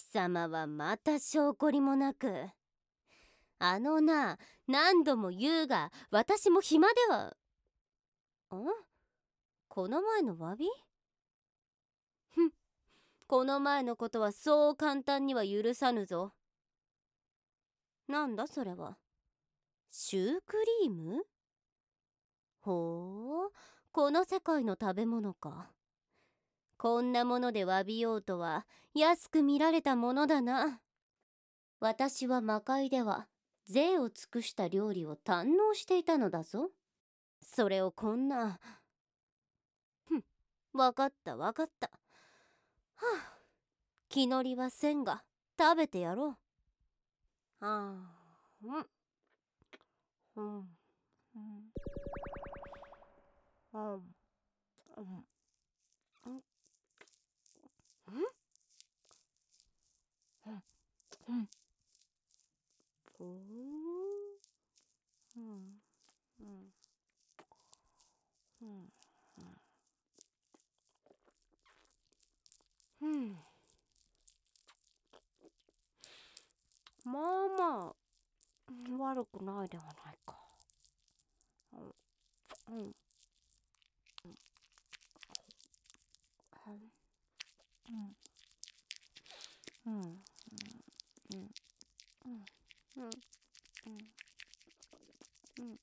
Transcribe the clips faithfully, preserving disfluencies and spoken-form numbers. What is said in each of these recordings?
様はまた証拠りもなく。あのな、何度も言うが、私も暇では。ん？この前の詫び？ふん、この前のことはそう簡単には許さぬぞ。なんだそれは。シュークリーム？ほう、この世界の食べ物か。こんなもので詫びようとは安く見られたものだな。私は魔界では贅を尽くした料理を堪能していたのだぞ。それをこんな。ふん、わかったわかった。はあ、気乗りはせんが食べてやろう。はあ、うんうんうんうんうんうんうんおーうんうんうんうんまあまあ悪くないではないか。うんうんうんうんうんうんうんうんうん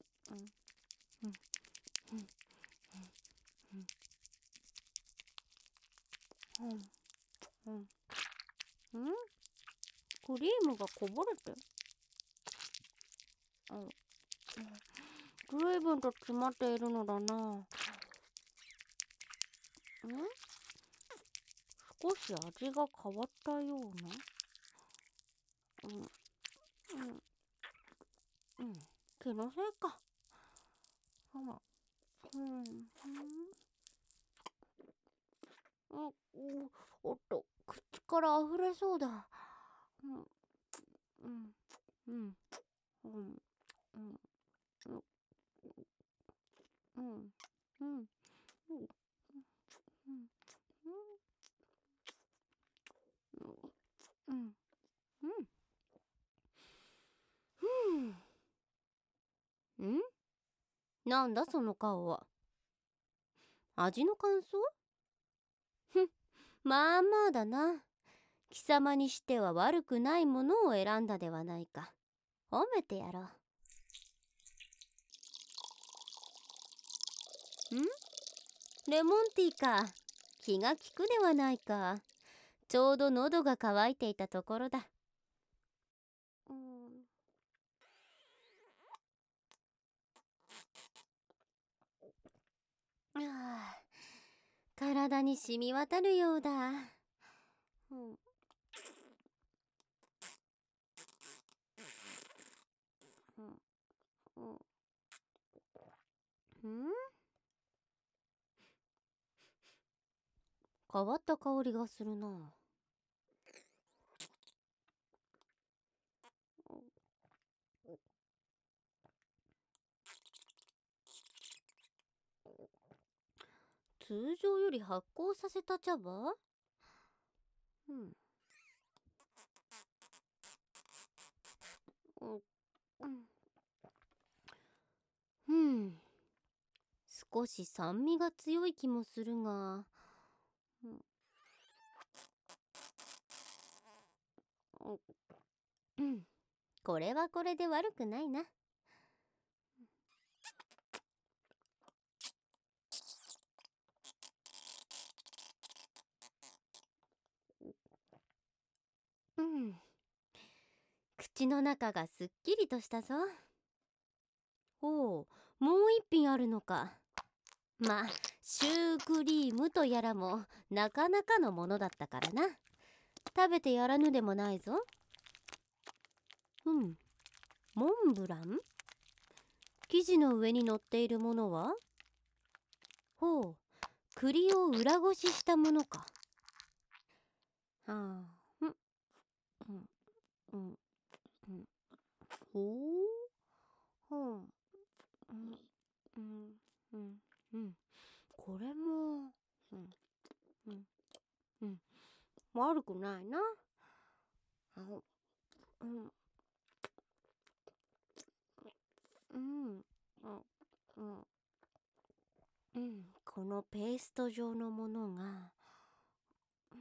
うんうんクリームがこぼれて、うん、随分と詰まっているのだな。ん少し味が変わったような。うんうんうん気のせいか。うんうんうんうんおっと口から溢れそうだ。うんうんうんうんうんうんうんうんうんうんうんんなんだその顔は。味の感想？ふん、まあまあだな。貴様にしては悪くないものを選んだではないか。褒めてやろう。ん？レモンティーか。気が利くではないか。ちょうど喉が渇いていたところだ。うん。ああ、体に染み渡るようだ。うん。うんうんうん変わった香りがするな。通常より発酵させた茶葉？うんうんうん少し酸味が強い気もするが、うんうん、これはこれで悪くないな。うん、口の中がすっきりとしたぞ。おう、もう一品あるのか。まあ、シュークリームとやらもなかなかのものだったからな。食べてやらぬでもないぞ。うん、モンブラン？生地の上に乗っているものは？ほう、栗を裏ごししたものか。はあ、うんうんうんうんほうほううんうんうんうんこれもうんうんうん悪くないな。 うん、うん、うん、うん、このペースト状のものが、うん、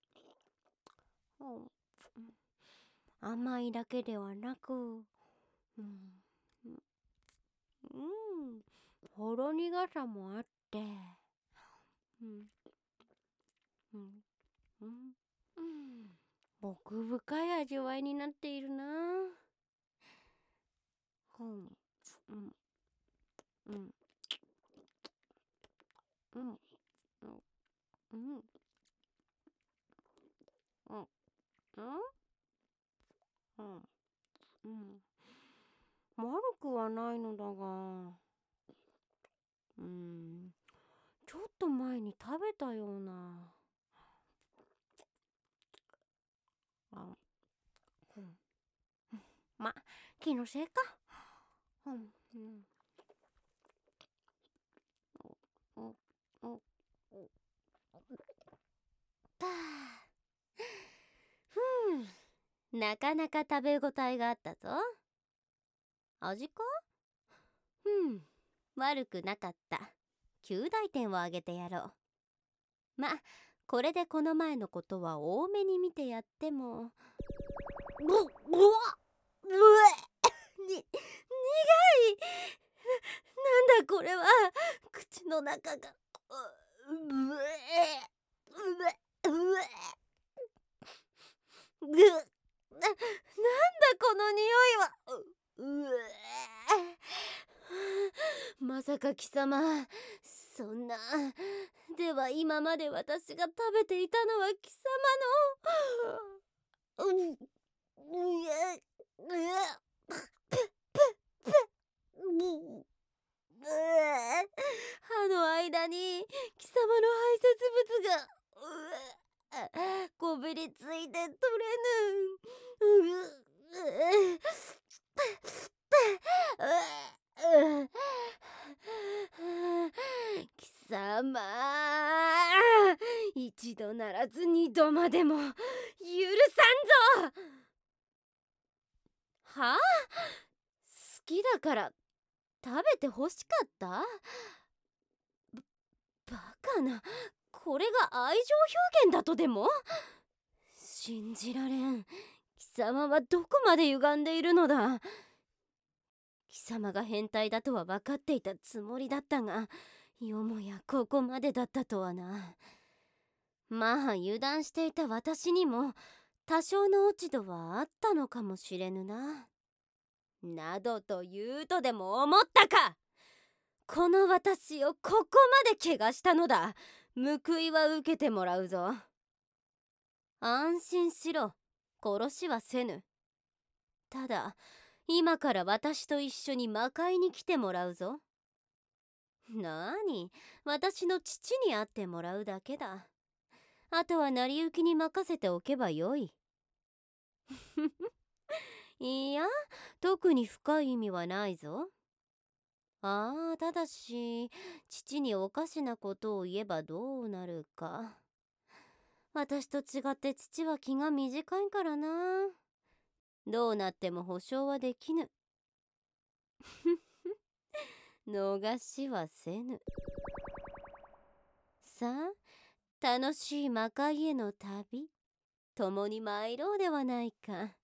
うん、甘いだけではなく、うん、うん、ほろ苦さもあって、うん、うん、うん、うん、奥深い味わいになっているな。うん、うん、うん、うん、うん、うん、うん、うん、うん。悪くはないのだが、うーん、ちょっと前に食べたような。あ、うん、ま、気のせいか。うん、うん、うん、うん、はあ、ふん、なかなか食べ応えがあったぞ。味か？うん、悪くなかった。きゅう大点をあげてやろう。ま、これでこの前のことは多めに見てやっても。う、うわっ、うえ、に、苦い。な、なんだこれは。口の中が、う、うえ、うえ、うえ、ぐ、な、なんだこの匂いは。う、うえ、まさか貴様、そんな。では今まで私が食べていたのは貴様の、うん、うえ、うえ、うえ、歯の間に貴様の排泄物が、うえ、こびりついて取れぬ。うえ、うえ、貴様、一度ならず二度までも許さんぞ。はあ、好きだから食べて欲しかった？ば、バカな、これが愛情表現だとでも？信じられん。貴様はどこまで歪んでいるのだ。貴様が変態だとは分かっていたつもりだったが、よもやここまでだったとはな。まあ油断していた私にも多少の落ち度はあったのかもしれぬな。などと言うとでも思ったか。この私をここまで怪我したのだ。報いは受けてもらうぞ。安心しろ、殺しはせぬ。ただ今から私と一緒に魔界に来てもらうぞ。なに、私の父に会ってもらうだけだ。あとは成り行きに任せておけばよい。いや、特に深い意味はないぞ。ああ、ただし父におかしなことを言えばどうなるか。私と違って父は気が短いからな。どうなっても保証はできぬ。逃しはせぬ。さあ、楽しい魔界への旅、共に参ろうではないか。